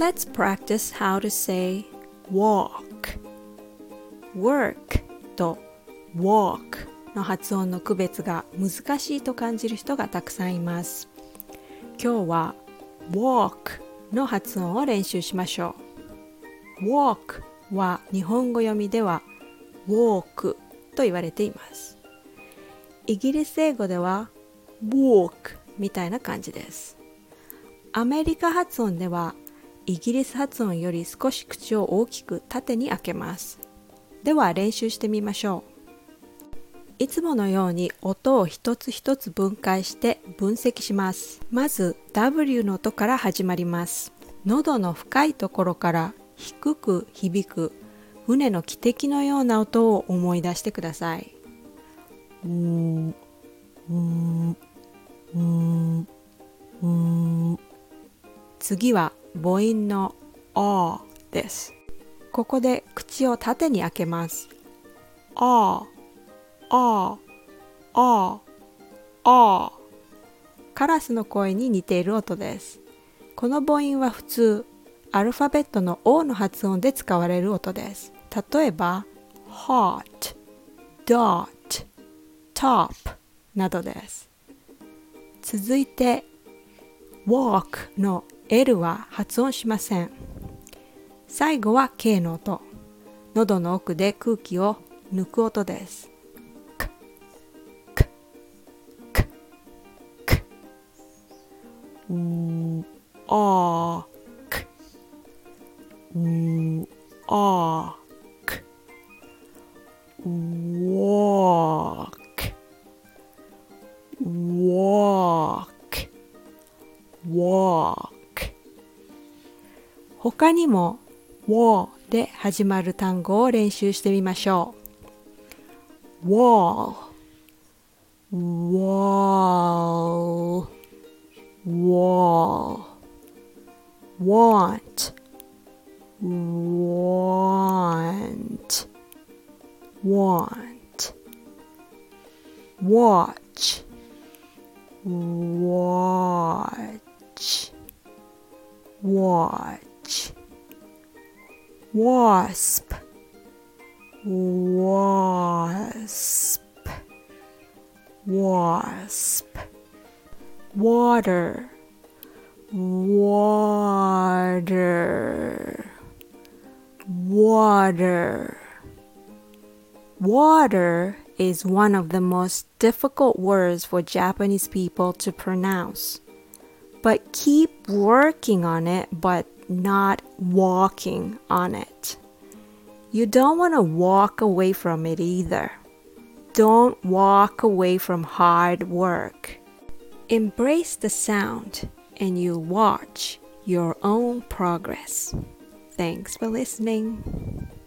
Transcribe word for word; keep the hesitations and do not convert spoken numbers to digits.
Let's practice how to say walk. Work と walk の発音の区別が難しいと感じる人がたくさんいます。今日は walk の発音を練習しましょう。walk は日本語読みでは walk と言われています。イギリス英語では walk みたいな感じです。アメリカ発音ではイギリス発音より少し口を大きく縦に開けます。では練習してみましょう。いつものように音を一つ一つ分解して分析します。まず W の音から始まります。喉の深いところから低く響く船の汽笛のような音を思い出してください。うーん、うーん、うーん、うーん。次は母音の あ です。ここで口を縦に開けます。あ、あ、あ、あ。カラスの声に似ている音です。この母音は普通、アルファベットの O の発音で使われる音です。例えば、hot, dot, top などです。続いて、walk の L は発音しません。最後は K の音。喉の奥で空気を抜く音です。く、く、く、く。うー、あー、く。うー、あー、く。walk, walk, walk。他にも wall で始まる単語を練習してみましょう。wall, wall, wall, want, want, want, watch, watch, watch, wasp, wasp, wasp, water, water, water. Water is one of the most difficult words for Japanese people to pronounce. But keep working on it, but not walking on it. You don't want to walk away from it either. Don't walk away from hard work. Embrace the sound and you watch your own progress. Thanks for listening.